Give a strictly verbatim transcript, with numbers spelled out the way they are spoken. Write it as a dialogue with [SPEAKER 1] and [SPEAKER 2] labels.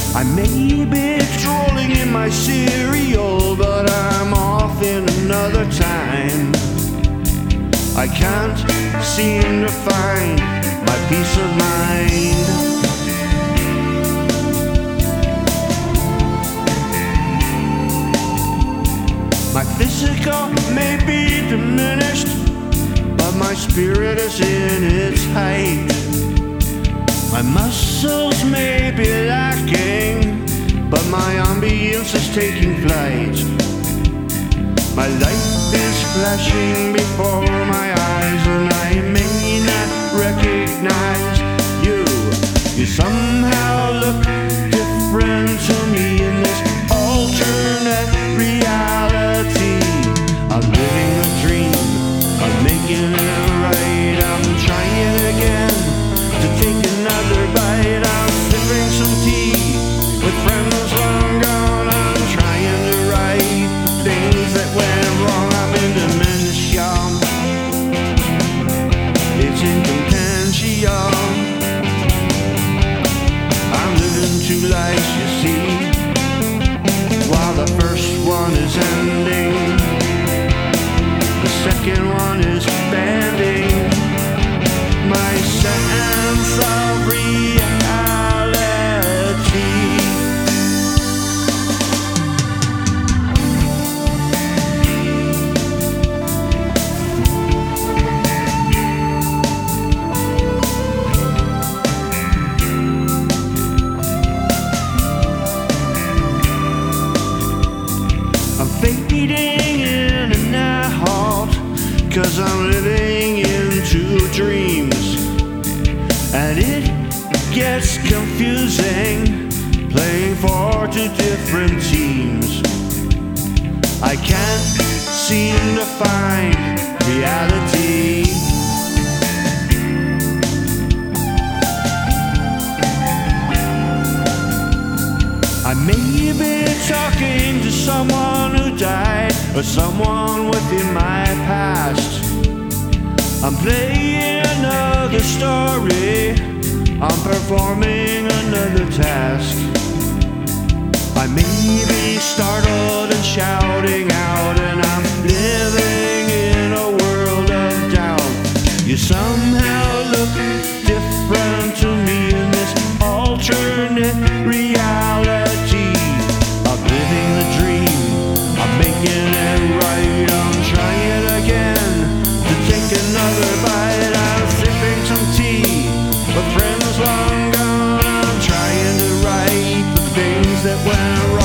[SPEAKER 1] I may be trolling in my cereal, but I'm off in another time. I can't seem to find my peace of mind. My physical may be diminished, but my spirit is in its height. My muscles may be lacking, but my ambience is taking flight. My life is flashing before my eyes, and I may not recognize you. You somehow look different to me in this alternate reality. I'm living a dream, I'm making it right. I'm trying again to take another bite. I'm sipping some tea with friends long gone. I'm trying to right things that went wrong. I'm in dementia, it's in contention. I'm living two lives, you see, while the first one is ending, the second one is bending my sense of reality. I'm fading in and out, 'cause I'm living into dreams, and it gets confusing playing for two different teams. I can't seem to find reality. I may be talking to someone who died, or someone within my past. I'm playing another story, I'm performing another task. I may be startled and shouting out, and I'm living in a world of doubt. You somehow look different to me in this alternate reality. I'm living the dream, I'm making it right. I'm trying again to take another bite. I'm sipping some tea with friends long gone. I'm trying to right the things that went wrong.